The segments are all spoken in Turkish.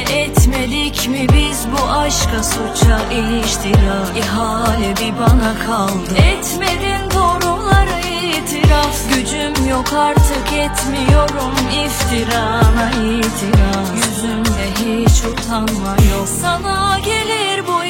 etmedik mi biz bu aşka, suça iftira? İhale bir bana kaldı, etmedin doğruları itiraf. Gücüm yok artık, etmiyorum iftirana itiraz. Yüzümde hiç utanma yok, sana gelir bu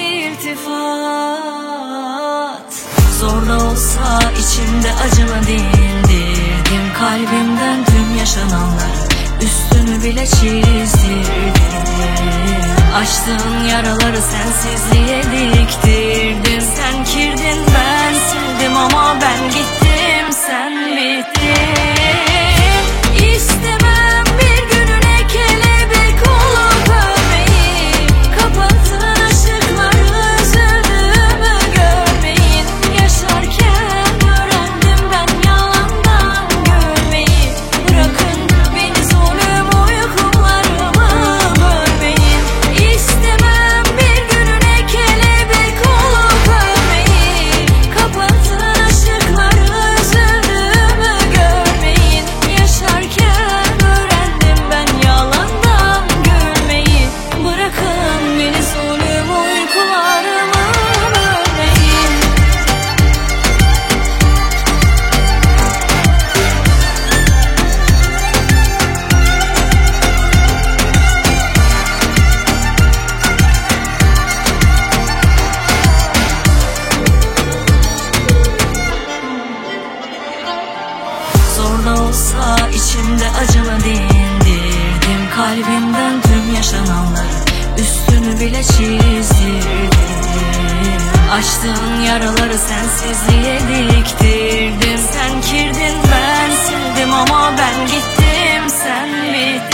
iltifat. Zor da olsa içimde acımı dindirdim, kalbimden tüm yaşananları üstünü bile çizdirdim. Açtığın yaraları sensizliğe diktirdin. Sen kirdin ben sildim ama ben gittim sen bittin. İstemem bir gününe kelebek olup ölmeyi, kapattığın ışıkları üzüldüğümü görmeyin. Yaşarken öğrendim ben yalandan gülmeyi. Bırakın beni zulüm uykularımı bölmeyin. İstemem bir gününe kelebek olup ölmeyi, kapattığın ışıkları üzüldüğümü görmeyin. Yaşarken öğrendim ben yalandan gülmeyi. Bırakın beni zulüm uykularımı bölmeyin. Zor da olsa içimde acımı dindirdim, kalbimden tüm yaşananları üstünü bile çizdirdim. Açtığın yaraları sensizliğe diktirdim. Sen kirdin ben sildim ama ben gittim sen bittin.